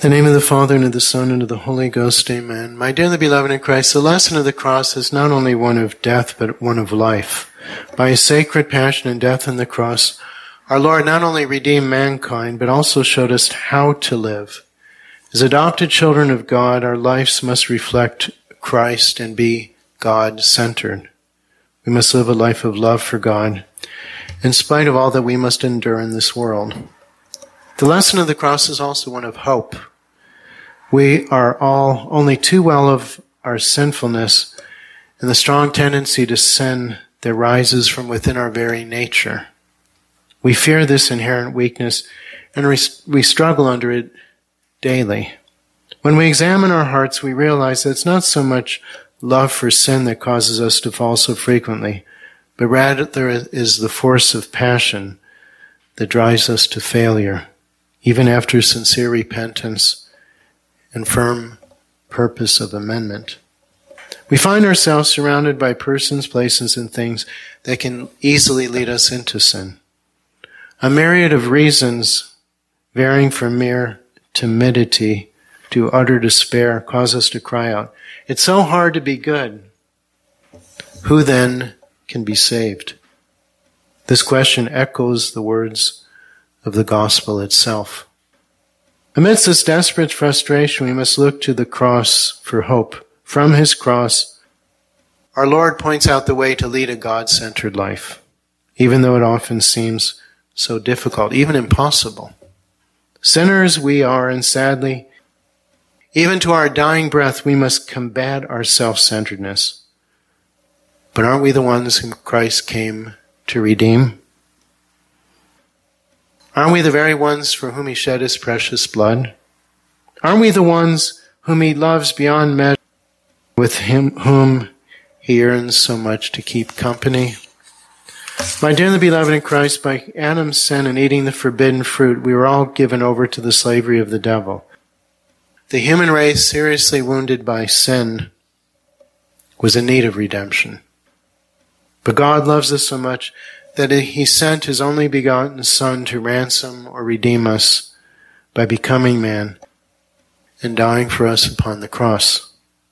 In the name of the Father, and of the Son, and of the Holy Ghost, amen. My dearly beloved in Christ, the lesson of the cross is not only one of death, but one of life. By his sacred passion and death on the cross, our Lord not only redeemed mankind, but also showed us how to live. As adopted children of God, our lives must reflect Christ and be God-centered. We must live a life of love for God, in spite of all that we must endure in this world. The lesson of the cross is also one of hope. We are all only too well of our sinfulness and the strong tendency to sin that rises from within our very nature. We fear this inherent weakness and we struggle under it daily. When we examine our hearts, we realize that it's not so much love for sin that causes us to fall so frequently, but rather there is the force of passion that drives us to failure, even after sincere repentance and firm purpose of amendment. We find ourselves surrounded by persons, places, and things that can easily lead us into sin. A myriad of reasons, varying from mere timidity to utter despair, cause us to cry out, "It's so hard to be good. Who then can be saved?" This question echoes the words of the gospel itself. Amidst this desperate frustration, we must look to the cross for hope. From his cross, our Lord points out the way to lead a God-centered life, even though it often seems so difficult, even impossible. Sinners we are, and sadly, even to our dying breath, we must combat our self-centeredness. But aren't we the ones whom Christ came to redeem? Aren't we the very ones for whom he shed his precious blood? Aren't we the ones whom he loves beyond measure, with whom he yearns so much to keep company? My dearly beloved in Christ, by Adam's sin and eating the forbidden fruit, we were all given over to the slavery of the devil. The human race, seriously wounded by sin, was in need of redemption. But God loves us so much that he sent his only begotten Son to ransom or redeem us by becoming man and dying for us upon the cross.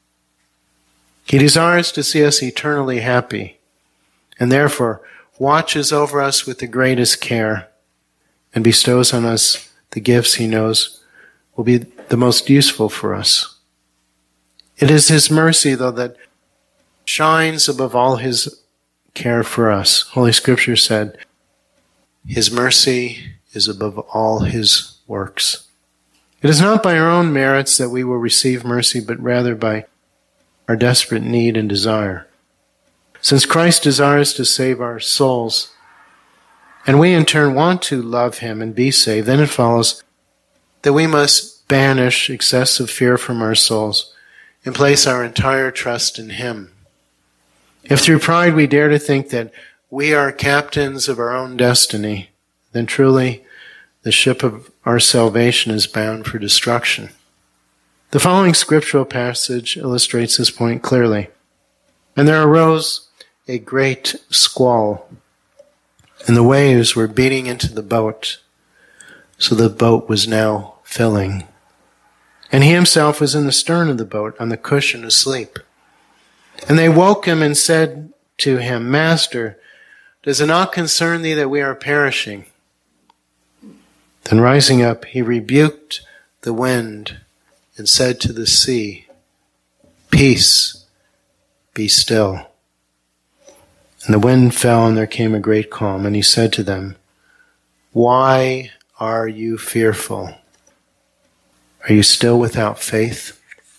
He desires to see us eternally happy, and therefore watches over us with the greatest care and bestows on us the gifts he knows will be the most useful for us. It is his mercy, though, that shines above all his care for us. Holy Scripture said, his mercy is above all his works. It is not by our own merits that we will receive mercy, but rather by our desperate need and desire. Since Christ desires to save our souls, and we in turn want to love him and be saved, then it follows that we must banish excessive fear from our souls and place our entire trust in him. If through pride we dare to think that we are captains of our own destiny, then truly the ship of our salvation is bound for destruction. The following scriptural passage illustrates this point clearly. And there arose a great squall, and the waves were beating into the boat, so the boat was now filling. And he himself was in the stern of the boat, on the cushion, asleep. And they woke him and said to him, "Master, does it not concern thee that we are perishing?" Then rising up, he rebuked the wind and said to the sea, "Peace, be still." And the wind fell, and there came a great calm. And he said to them, "Why are you fearful? Are you still without faith?"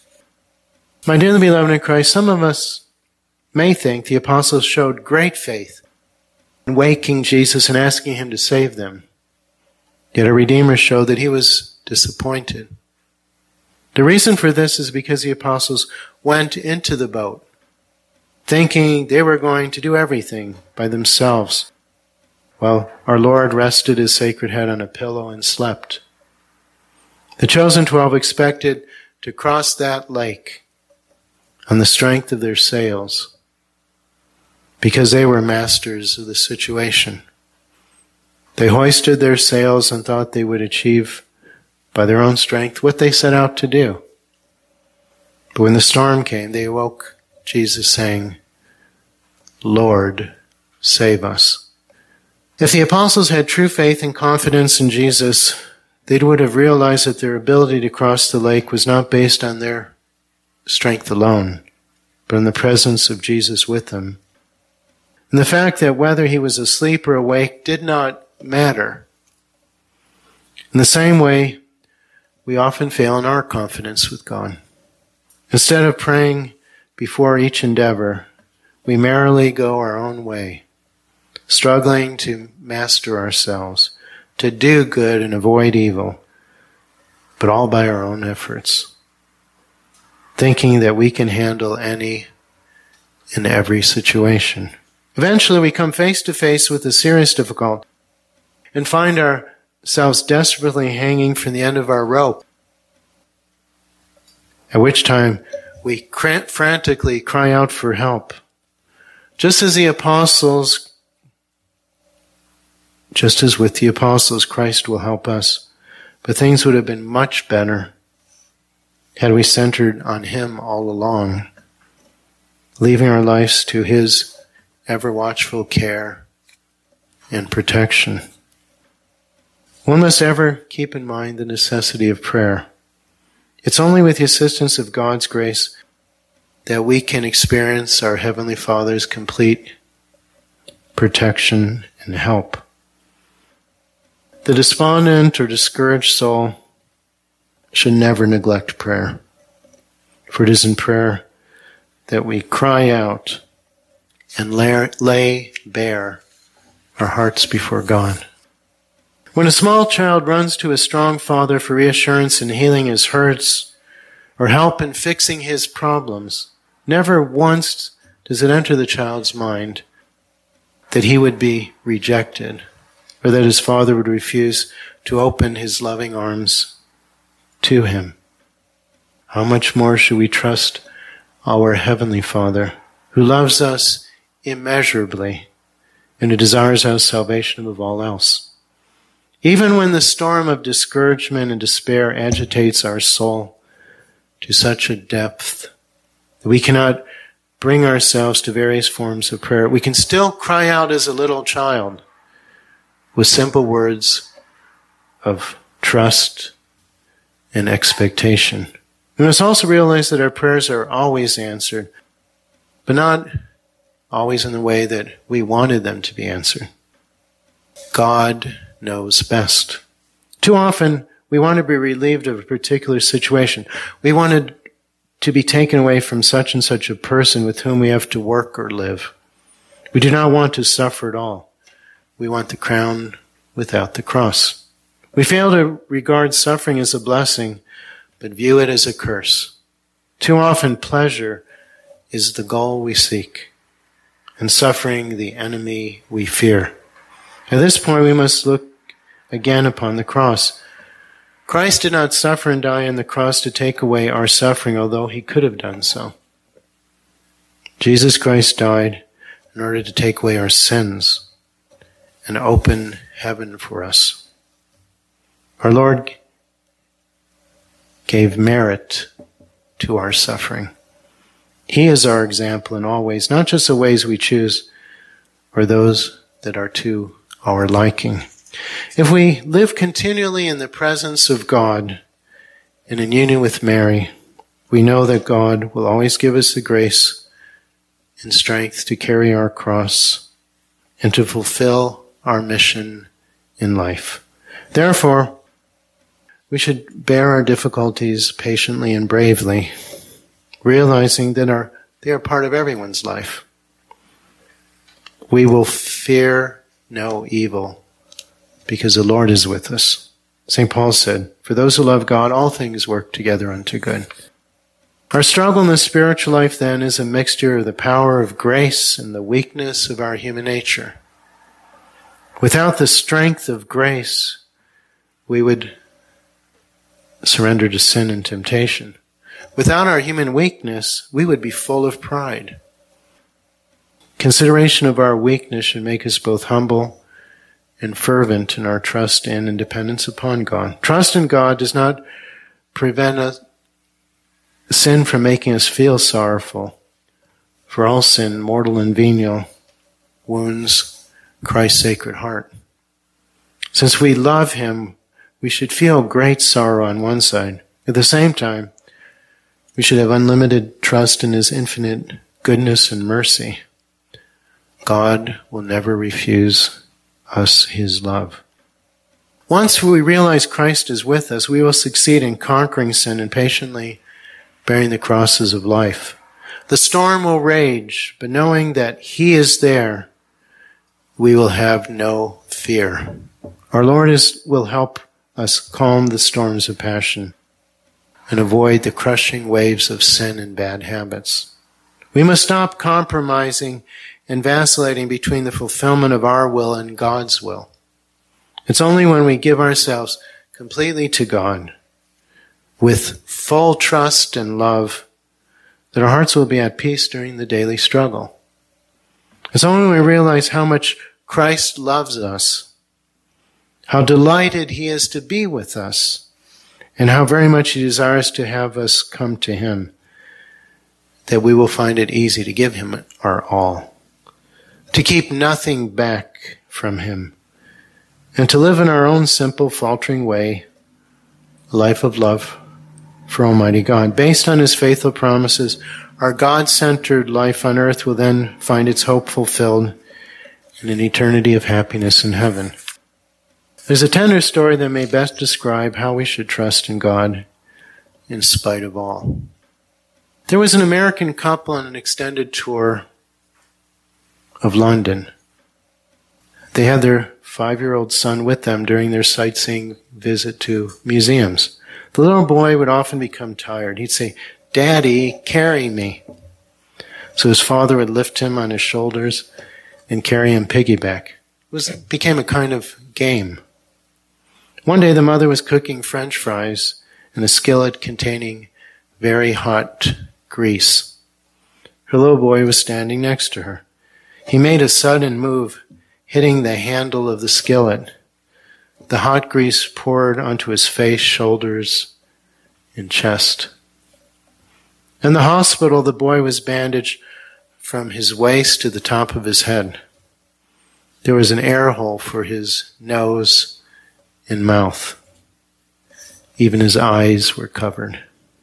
My dearly beloved in Christ, some of us may think the apostles showed great faith in waking Jesus and asking him to save them. Yet our Redeemer showed that he was disappointed. The reason for this is because the apostles went into the boat, thinking they were going to do everything by themselves, while our Lord rested his sacred head on a pillow and slept. The chosen 12 expected to cross that lake on the strength of their sails, because they were masters of the situation. They hoisted their sails and thought they would achieve by their own strength what they set out to do. But when the storm came, they awoke Jesus saying, "Lord, save us." If the apostles had true faith and confidence in Jesus, they would have realized that their ability to cross the lake was not based on their strength alone, but on the presence of Jesus with them. And the fact that whether he was asleep or awake did not matter. In the same way, we often fail in our confidence with God. Instead of praying before each endeavor, we merrily go our own way, struggling to master ourselves, to do good and avoid evil, but all by our own efforts, thinking that we can handle any and every situation. Eventually we come face to face with a serious difficulty and find ourselves desperately hanging from the end of our rope, at which time we frantically cry out for help. Just as with the apostles, Christ will help us. But things would have been much better had we centered on him all along, leaving our lives to his ever-watchful care and protection. One must ever keep in mind the necessity of prayer. It's only with the assistance of God's grace that we can experience our Heavenly Father's complete protection and help. The despondent or discouraged soul should never neglect prayer, for it is in prayer that we cry out and lay bare our hearts before God. When a small child runs to a strong father for reassurance in healing his hurts or help in fixing his problems, never once does it enter the child's mind that he would be rejected or that his father would refuse to open his loving arms to him. How much more should we trust our Heavenly Father, who loves us immeasurably and who desires our salvation above all else? Even when the storm of discouragement and despair agitates our soul to such a depth that we cannot bring ourselves to various forms of prayer, we can still cry out as a little child with simple words of trust and expectation. We must also realize that our prayers are always answered, but not always in the way that we wanted them to be answered. God knows best. Too often, we want to be relieved of a particular situation. We wanted to be taken away from such and such a person with whom we have to work or live. We do not want to suffer at all. We want the crown without the cross. We fail to regard suffering as a blessing, but view it as a curse. Too often, pleasure is the goal we seek, and suffering the enemy we fear. At this point, we must look again upon the cross. Christ did not suffer and die on the cross to take away our suffering, although he could have done so. Jesus Christ died in order to take away our sins and open heaven for us. Our Lord gave merit to our suffering. He is our example in all ways, not just the ways we choose or those that are to our liking. If we live continually in the presence of God and in union with Mary, we know that God will always give us the grace and strength to carry our cross and to fulfill our mission in life. Therefore, we should bear our difficulties patiently and bravely, realizing that they are part of everyone's life. We will fear no evil, because the Lord is with us. St. Paul said, "For those who love God, all things work together unto good." Our struggle in the spiritual life, then, is a mixture of the power of grace and the weakness of our human nature. Without the strength of grace, we would surrender to sin and temptation. Without our human weakness, we would be full of pride. Consideration of our weakness should make us both humble and fervent in our trust in and dependence upon God. Trust in God does not prevent sin from making us feel sorrowful. For all sin, mortal and venial, wounds Christ's sacred heart. Since we love him, we should feel great sorrow on one side. At the same time, we should have unlimited trust in his infinite goodness and mercy. God will never refuse us his love. Once we realize Christ is with us, we will succeed in conquering sin and patiently bearing the crosses of life. The storm will rage, but knowing that he is there, we will have no fear. Our Lord will help us calm the storms of passion and avoid the crushing waves of sin and bad habits. We must stop compromising and vacillating between the fulfillment of our will and God's will. It's only when we give ourselves completely to God with full trust and love that our hearts will be at peace during the daily struggle. It's only when we realize how much Christ loves us, how delighted he is to be with us, and how very much he desires to have us come to him, that we will find it easy to give him our all, to keep nothing back from him, and to live in our own simple, faltering way, a life of love for Almighty God. Based on his faithful promises, our God-centered life on earth will then find its hope fulfilled in an eternity of happiness in heaven. There's a tender story that may best describe how we should trust in God in spite of all. There was an American couple on an extended tour of London. They had their 5-year-old son with them during their sightseeing visit to museums. The little boy would often become tired. He'd say, "Daddy, carry me." So his father would lift him on his shoulders and carry him piggyback. It became a kind of game. One day the mother was cooking French fries in a skillet containing very hot grease. Her little boy was standing next to her. He made a sudden move, hitting the handle of the skillet. The hot grease poured onto his face, shoulders, and chest. In the hospital, the boy was bandaged from his waist to the top of his head. There was an air hole for his nose and mouth. Even his eyes were covered.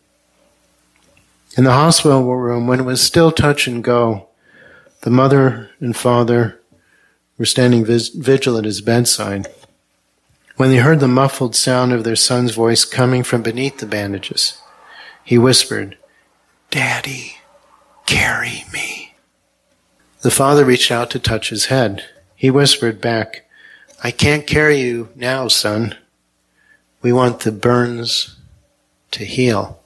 In the hospital room, when it was still touch and go, the mother and father were standing vigil at his bedside when they heard the muffled sound of their son's voice coming from beneath the bandages. He whispered, "Daddy, carry me." The father reached out to touch his head. He whispered back, "I can't carry you now, son. We want the burns to heal."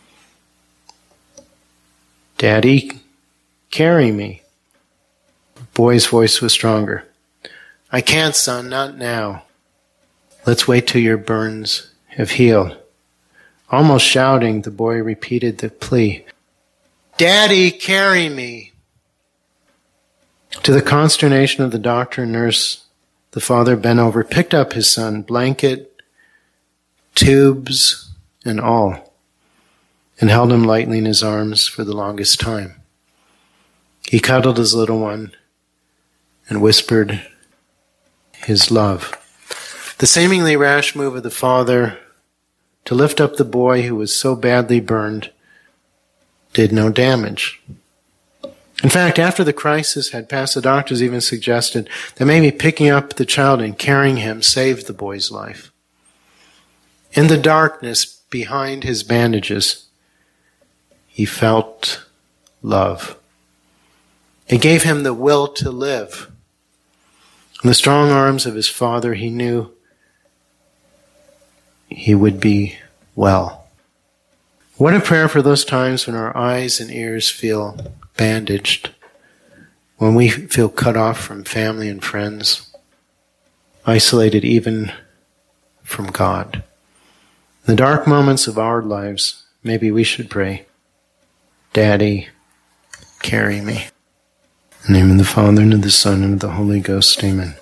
"Daddy, carry me." The boy's voice was stronger. "I can't, son, not now. Let's wait till your burns have healed." Almost shouting, the boy repeated the plea, "Daddy, carry me." To the consternation of the doctor and nurse, the father bent over, picked up his son, blanket, tubes, and all, and held him lightly in his arms for the longest time. He cuddled his little one and whispered his love. The seemingly rash move of the father to lift up the boy who was so badly burned did no damage. In fact, after the crisis had passed, the doctors even suggested that maybe picking up the child and carrying him saved the boy's life. In the darkness behind his bandages, he felt love. It gave him the will to live. In the strong arms of his father, he knew he would be well. What a prayer for those times when our eyes and ears feel bandaged, when we feel cut off from family and friends, isolated even from God. In the dark moments of our lives, maybe we should pray, "Daddy, carry me." In the name of the Father, and of the Son, and of the Holy Ghost, amen.